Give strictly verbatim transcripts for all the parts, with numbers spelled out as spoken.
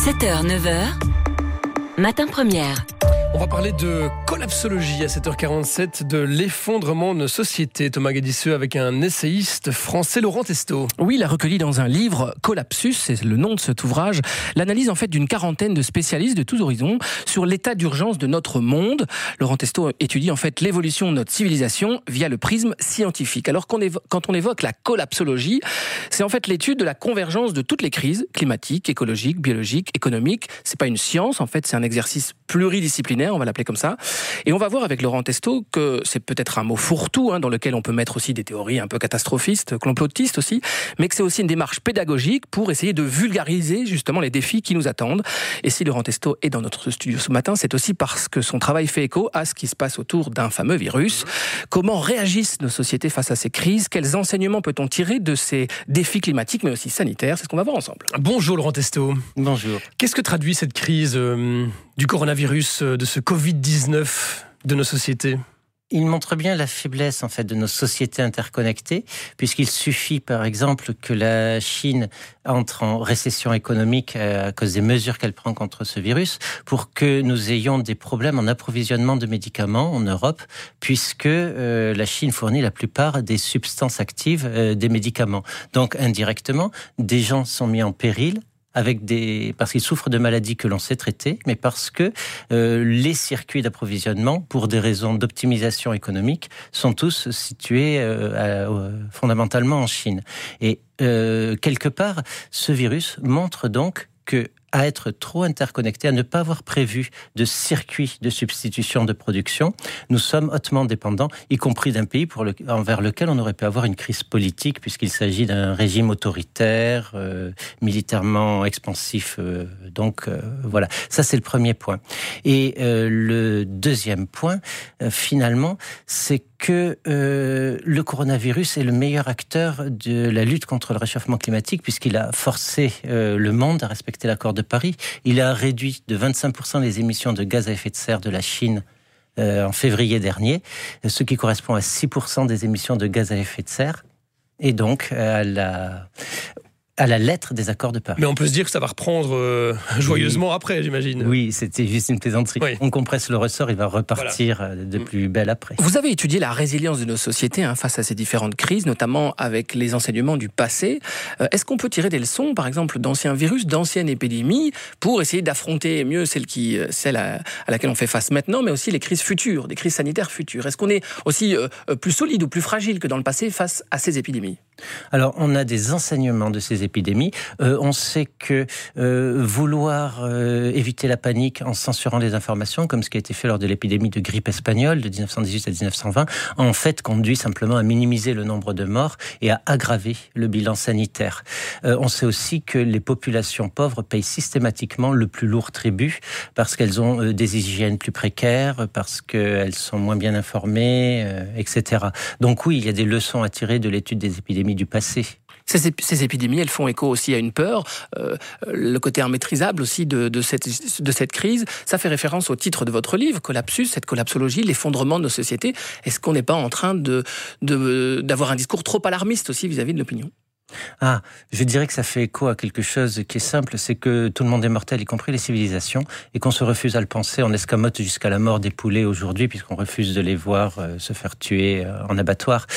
sept heures neuf heures, matin première. On va parler de collapsologie à sept heures quarante-sept, de l'effondrement de nos sociétés. Thomas Guédisseux avec un essayiste français, Laurent Testo. Oui, il a recueilli dans un livre, Collapsus, c'est le nom de cet ouvrage, l'analyse en fait d'une quarantaine de spécialistes de tous horizons sur l'état d'urgence de notre monde. Laurent Testo étudie en fait l'évolution de notre civilisation via le prisme scientifique. Alors qu'on évo- quand on évoque la collapsologie, c'est en fait l'étude de la convergence de toutes les crises climatiques, écologiques, biologiques, économiques. C'est pas une science, en fait, c'est un exercice pluridisciplinaire, on va l'appeler comme ça. Et on va voir avec Laurent Testo que c'est peut-être un mot fourre-tout, hein, dans lequel on peut mettre aussi des théories un peu catastrophistes, complotistes aussi, mais que c'est aussi une démarche pédagogique pour essayer de vulgariser justement les défis qui nous attendent. Et si Laurent Testo est dans notre studio ce matin, c'est aussi parce que son travail fait écho à ce qui se passe autour d'un fameux virus. Comment réagissent nos sociétés face à ces crises? Quels enseignements peut-on tirer de ces défis climatiques, mais aussi sanitaires? C'est ce qu'on va voir ensemble. Bonjour Laurent Testo. Bonjour. Qu'est-ce que traduit cette crise euh, du coronavirus, euh, de ce covid dix-neuf de nos sociétés? Il montre bien la faiblesse en fait de nos sociétés interconnectées, puisqu'il suffit par exemple que la Chine entre en récession économique à cause des mesures qu'elle prend contre ce virus, pour que nous ayons des problèmes en approvisionnement de médicaments en Europe, puisque euh, la Chine fournit la plupart des substances actives euh, des médicaments. Donc indirectement, des gens sont mis en péril, avec des parce qu'ils souffrent de maladies que l'on sait traiter, mais parce que euh, les circuits d'approvisionnement, pour des raisons d'optimisation économique, sont tous situés euh, à, euh, fondamentalement en Chine. Et euh, quelque part, ce virus montre donc que à être trop interconnectés, à ne pas avoir prévu de circuit de substitution de production, nous sommes hautement dépendants, y compris d'un pays pour le, envers lequel on aurait pu avoir une crise politique, puisqu'il s'agit d'un régime autoritaire, euh, militairement expansif. Euh, donc euh, voilà, ça c'est le premier point. Et euh, le deuxième point, euh, finalement, c'est que euh, le coronavirus est le meilleur acteur de la lutte contre le réchauffement climatique, puisqu'il a forcé euh, le monde à respecter l'accord de Paris. Il a réduit de vingt-cinq pour cent les émissions de gaz à effet de serre de la Chine euh, en février dernier, ce qui correspond à six pour cent des émissions de gaz à effet de serre, et donc à la... à la lettre des accords de Paris. Mais on peut se dire que ça va reprendre euh, joyeusement oui. après, j'imagine. Oui, c'était juste une plaisanterie. Oui. On compresse le ressort, il va repartir voilà. de plus belle après. Vous avez étudié la résilience de nos sociétés hein, face à ces différentes crises, notamment avec les enseignements du passé. Euh, est-ce qu'on peut tirer des leçons, par exemple, d'anciens virus, d'anciennes épidémies, pour essayer d'affronter mieux celles, qui, celles à, à laquelle on fait face maintenant, mais aussi les crises futures, des crises sanitaires futures? Est-ce qu'on est aussi euh, plus solide ou plus fragile que dans le passé face à ces épidémies? Alors, on a des enseignements de ces épidémies. Euh, on sait que euh, vouloir euh, éviter la panique en censurant les informations, comme ce qui a été fait lors de l'épidémie de grippe espagnole de dix-neuf cent dix-huit à dix-neuf cent vingt, en fait conduit simplement à minimiser le nombre de morts et à aggraver le bilan sanitaire. Euh, on sait aussi que les populations pauvres payent systématiquement le plus lourd tribut parce qu'elles ont euh, des hygiènes plus précaires, parce qu'elles sont moins bien informées, euh, et cetera. Donc oui, il y a des leçons à tirer de l'étude des épidémies du passé. Ces, ép- ces épidémies, elles font écho aussi à une peur, euh, le côté immaîtrisable aussi de, de, cette, de cette crise. Ça fait référence au titre de votre livre, Collapsus, cette collapsologie, l'effondrement de nos sociétés. Est-ce qu'on n'est pas en train de, de, d'avoir un discours trop alarmiste aussi vis-à-vis de l'opinion ? Ah, je dirais que ça fait écho à quelque chose qui est simple, c'est que tout le monde est mortel, y compris les civilisations, et qu'on se refuse à le penser. On escamote jusqu'à la mort des poulets aujourd'hui, puisqu'on refuse de les voir euh, se faire tuer euh, en abattoir.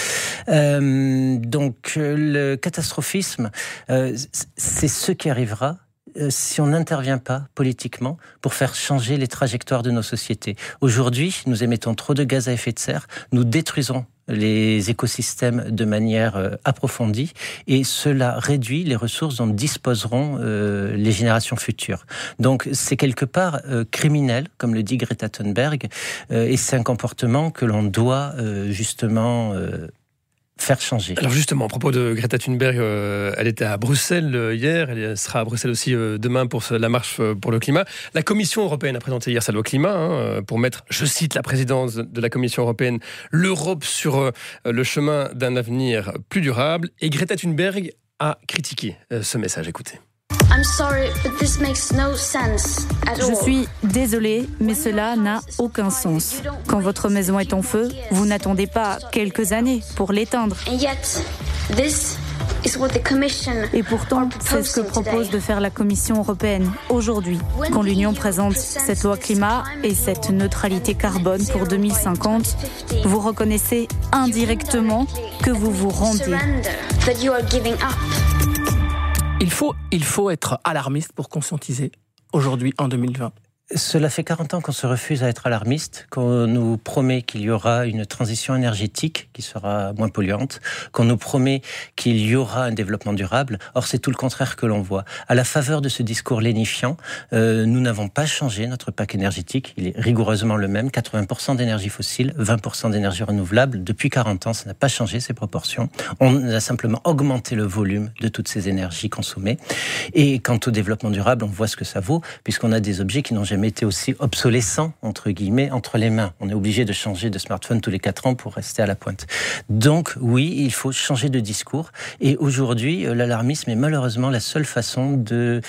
Euh, donc, le catastrophisme, euh, c'est ce qui arrivera si on n'intervient pas politiquement pour faire changer les trajectoires de nos sociétés. Aujourd'hui, nous émettons trop de gaz à effet de serre, nous détruisons les écosystèmes de manière euh, approfondie, et cela réduit les ressources dont disposeront euh, les générations futures. Donc c'est quelque part euh, criminel, comme le dit Greta Thunberg, euh, et c'est un comportement que l'on doit euh, justement euh, faire changer. Alors justement, à propos de Greta Thunberg, euh, elle était à Bruxelles euh, hier, elle sera à Bruxelles aussi euh, demain pour ce, la marche euh, pour le climat. La Commission européenne a présenté hier sa loi climat hein, pour mettre, je cite la présidence de la Commission européenne, l'Europe sur euh, le chemin d'un avenir plus durable. Et Greta Thunberg a critiqué euh, ce message. Écoutez. I'm sorry, but this makes no sense at all. Je suis désolée, mais cela n'a aucun sens. Quand votre maison est en feu, vous n'attendez pas quelques années pour l'éteindre. And yet, this Et pourtant, c'est ce que propose de faire la Commission européenne aujourd'hui, quand l'Union présente cette loi climat et cette neutralité carbone pour deux mille cinquante. Vous reconnaissez indirectement que vous vous rendez. Il faut, il faut être alarmiste pour conscientiser aujourd'hui en deux mille vingt. Cela fait quarante ans qu'on se refuse à être alarmiste, qu'on nous promet qu'il y aura une transition énergétique qui sera moins polluante, qu'on nous promet qu'il y aura un développement durable. Or, c'est tout le contraire que l'on voit. À la faveur de ce discours lénifiant, euh, nous n'avons pas changé notre pack énergétique. Il est rigoureusement le même. quatre-vingts pour cent d'énergie fossile, vingt pour cent d'énergie renouvelable. Depuis quarante ans, ça n'a pas changé ces proportions. On a simplement augmenté le volume de toutes ces énergies consommées. Et quant au développement durable, on voit ce que ça vaut, puisqu'on a des objets qui n'ont jamais été aussi obsolescent, entre guillemets, entre les mains. On est obligé de changer de smartphone tous les quatre ans pour rester à la pointe. Donc, oui, il faut changer de discours. Et aujourd'hui, l'alarmisme est malheureusement la seule façon de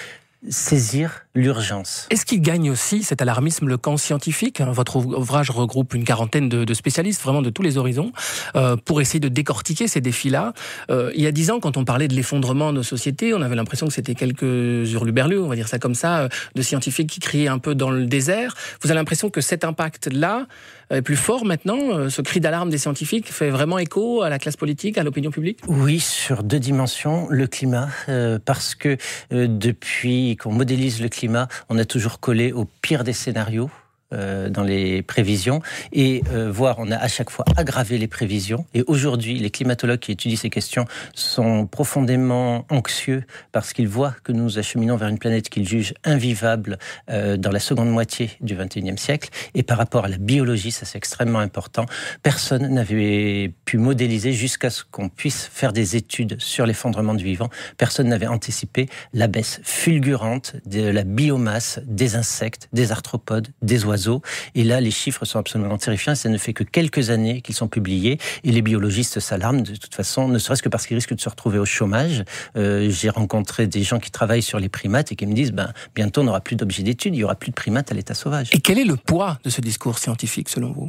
saisir l'urgence. Est-ce qu'il gagne aussi, cet alarmisme, le camp scientifique ? Votre ouvrage regroupe une quarantaine de, de spécialistes, vraiment de tous les horizons, euh, pour essayer de décortiquer ces défis-là. Euh, il y a dix ans, quand on parlait de l'effondrement de nos sociétés, on avait l'impression que c'était quelques hurluberlus, on va dire ça comme ça, de scientifiques qui criaient un peu dans le désert. Vous avez l'impression que cet impact-là est plus fort maintenant ? Ce cri d'alarme des scientifiques fait vraiment écho à la classe politique, à l'opinion publique ? Oui, sur deux dimensions. Le climat, euh, parce que euh, depuis qu'on modélise le climat, on a toujours collé au pire des scénarios euh, dans les prévisions et euh, voire on a à chaque fois aggravé les prévisions. Et aujourd'hui, les climatologues qui étudient ces questions sont profondément anxieux parce qu'ils voient que nous nous acheminons vers une planète qu'ils jugent invivable euh, dans la seconde moitié du vingt et unième siècle. Et par rapport à la biologie, ça c'est extrêmement important, personne n'avait pu modéliser jusqu'à ce qu'on puisse faire des études sur l'effondrement du vivant. Personne n'avait anticipé la baisse fulgurante de la biomasse des insectes, des arthropodes, des oiseaux. Et là, les chiffres sont absolument terrifiants. Ça ne fait que quelques années qu'ils sont publiés. Et les biologistes s'alarment de toute façon, ne serait-ce que parce qu'ils risquent de se retrouver au chômage. Euh, j'ai rencontré des gens qui travaillent sur les primates et qui me disent ben, bientôt on n'aura plus d'objets d'études, il n'y aura plus de primates à l'état sauvage. Et quel est le poids de ce discours scientifique selon vous ?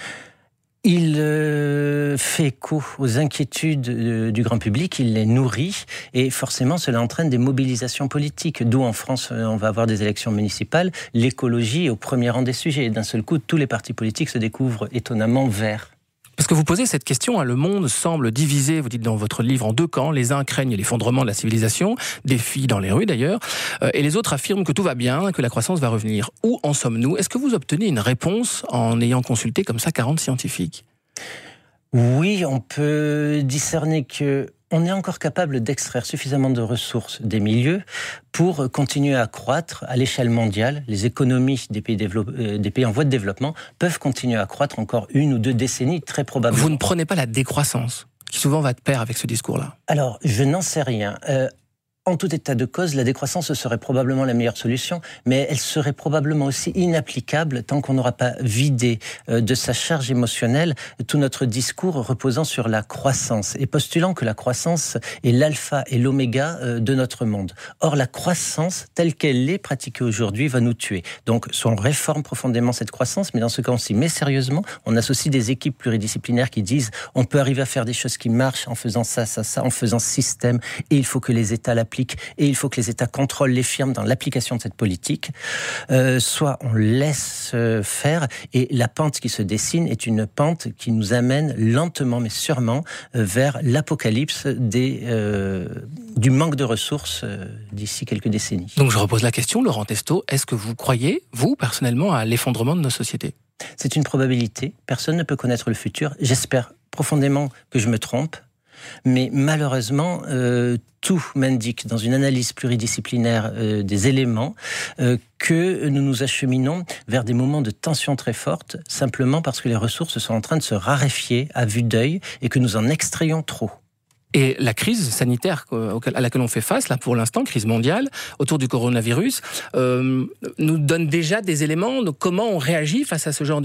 Il euh, fait écho aux inquiétudes euh, du grand public, il les nourrit et forcément cela entraîne des mobilisations politiques. D'où en France euh, on va avoir des élections municipales, l'écologie est au premier rang des sujets. Et d'un seul coup, tous les partis politiques se découvrent étonnamment verts. Parce que vous posez cette question, hein, le monde semble divisé, vous dites dans votre livre, en deux camps. Les uns craignent l'effondrement de la civilisation, défient dans les rues d'ailleurs, euh, et les autres affirment que tout va bien, que la croissance va revenir. Où en sommes-nous ? Est-ce que vous obtenez une réponse en ayant consulté comme ça quarante scientifiques ? Oui, on peut discerner que on est encore capable d'extraire suffisamment de ressources des milieux pour continuer à croître à l'échelle mondiale. Les économies des pays, développ... des pays en voie de développement peuvent continuer à croître encore une ou deux décennies, très probablement. Vous ne prenez pas la décroissance, qui souvent va de pair avec ce discours-là ? Alors, je n'en sais rien. Euh, En tout état de cause, la décroissance serait probablement la meilleure solution, mais elle serait probablement aussi inapplicable tant qu'on n'aura pas vidé de sa charge émotionnelle tout notre discours reposant sur la croissance et postulant que la croissance est l'alpha et l'oméga de notre monde. Or, la croissance, telle qu'elle est pratiquée aujourd'hui, va nous tuer. Donc, soit on réforme profondément cette croissance, mais dans ce cas, on s'y met sérieusement. On associe des équipes pluridisciplinaires qui disent on peut arriver à faire des choses qui marchent en faisant ça, ça, ça, en faisant système, et il faut que les États l'appliquent. Et il faut que les États contrôlent les firmes dans l'application de cette politique. Euh, soit on laisse faire, et la pente qui se dessine est une pente qui nous amène lentement mais sûrement vers l'apocalypse des, euh, du manque de ressources euh, d'ici quelques décennies. Donc je repose la question, Laurent Testaux, est-ce que vous croyez, vous, personnellement, à l'effondrement de nos sociétés ? C'est une probabilité, personne ne peut connaître le futur. J'espère profondément que je me trompe. Mais malheureusement, euh, tout m'indique dans une analyse pluridisciplinaire euh, des éléments euh, que nous nous acheminons vers des moments de tension très forte, simplement parce que les ressources sont en train de se raréfier à vue d'œil et que nous en extrayons trop. Et la crise sanitaire à laquelle on fait face, là pour l'instant, crise mondiale, autour du coronavirus, euh, nous donne déjà des éléments de comment on réagit face à ce genre de crise ?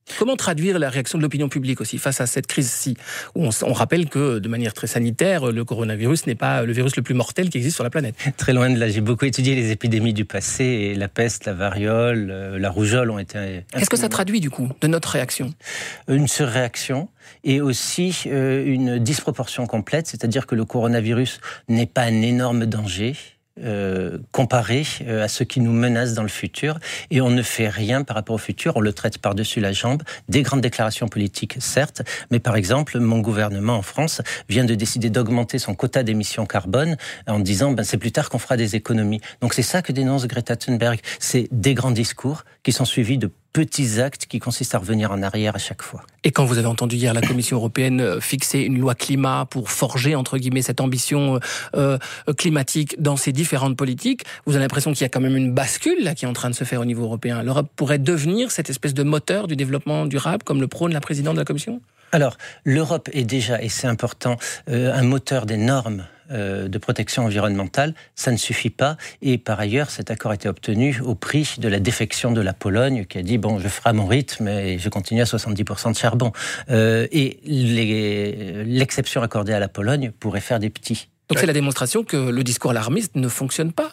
Comment traduire la réaction de l'opinion publique aussi face à cette crise-ci, où on, on rappelle que, de manière très sanitaire, le coronavirus n'est pas le virus le plus mortel qui existe sur la planète. Très loin de là. J'ai beaucoup étudié les épidémies du passé, et la peste, la variole, la rougeole ont été... Qu'est-ce que ça traduit, du coup, de notre réaction ? Une surréaction et aussi euh, une disproportion complète, c'est-à-dire que le coronavirus n'est pas un énorme danger, Euh, comparé euh, à ce qui nous menace dans le futur, et on ne fait rien par rapport au futur, on le traite par-dessus la jambe. Des grandes déclarations politiques, certes, mais par exemple, mon gouvernement en France vient de décider d'augmenter son quota d'émissions carbone en disant ben, c'est plus tard qu'on fera des économies. Donc c'est ça que dénonce Greta Thunberg, c'est des grands discours qui sont suivis de petits actes qui consistent à revenir en arrière à chaque fois. Et quand vous avez entendu hier la Commission européenne fixer une loi climat pour forger, entre guillemets, cette ambition euh, climatique dans ses différentes politiques, vous avez l'impression qu'il y a quand même une bascule là qui est en train de se faire au niveau européen. L'Europe pourrait devenir cette espèce de moteur du développement durable, comme le prône la présidente de la Commission ? Alors, l'Europe est déjà, et c'est important, euh, un moteur des normes euh, de protection environnementale. Ça ne suffit pas. Et par ailleurs, cet accord a été obtenu au prix de la défection de la Pologne, qui a dit, bon, je ferai à mon rythme et je continue à soixante-dix pour cent de charbon. Euh, et les, l'exception accordée à la Pologne pourrait faire des petits. Donc c'est la démonstration que le discours alarmiste ne fonctionne pas.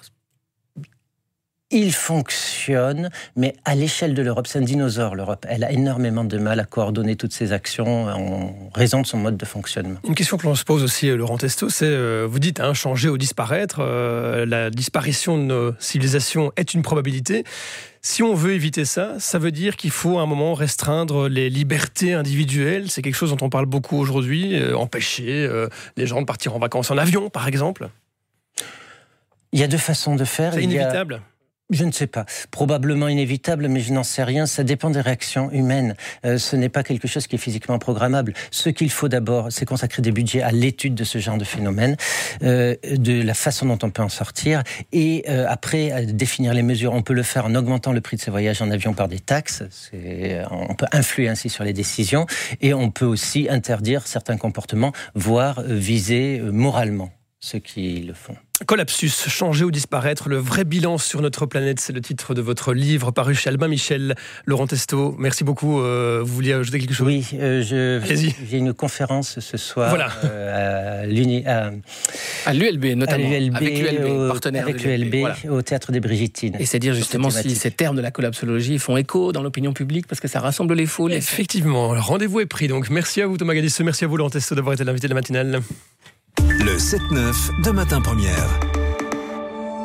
Il fonctionne, mais à l'échelle de l'Europe, c'est un dinosaure, l'Europe. Elle a énormément de mal à coordonner toutes ses actions en raison de son mode de fonctionnement. Une question que l'on se pose aussi, Laurent Testaux, c'est, euh, vous dites, hein, changer ou disparaître, euh, la disparition de nos civilisations est une probabilité. Si on veut éviter ça, ça veut dire qu'il faut à un moment restreindre les libertés individuelles. C'est quelque chose dont on parle beaucoup aujourd'hui, euh, empêcher euh, les gens de partir en vacances en avion, par exemple. Il y a deux façons de faire. C'est inévitable ? Je ne sais pas. Probablement inévitable, mais je n'en sais rien. Ça dépend des réactions humaines. Euh, ce n'est pas quelque chose qui est physiquement programmable. Ce qu'il faut d'abord, c'est consacrer des budgets à l'étude de ce genre de phénomène, euh, de la façon dont on peut en sortir, et euh, après, à définir les mesures. On peut le faire en augmentant le prix de ces voyages en avion par des taxes. C'est, on peut influer ainsi sur les décisions, et on peut aussi interdire certains comportements, voire viser moralement ceux qui le font. Collapsus, changer ou disparaître, le vrai bilan sur notre planète, c'est le titre de votre livre paru chez Albin Michel. Laurent Testaux, merci beaucoup. Euh, vous vouliez ajouter quelque chose ? Oui, euh, je, Allez-y. j'ai une conférence ce soir voilà. euh, à, l'uni, à, à l'U L B notamment, à l'U L B, avec l'U L B, au, partenaire avec de l'U L B, voilà. au Théâtre des Brigittines. Et c'est dire justement si ces termes de la collapsologie font écho dans l'opinion publique, parce que ça rassemble les faux. Les Effectivement, le rendez-vous est pris. Donc merci à vous Thomas Gadisseux, merci à vous Laurent Testaux d'avoir été l'invité de la matinale. Le sept neuf de Matin Première.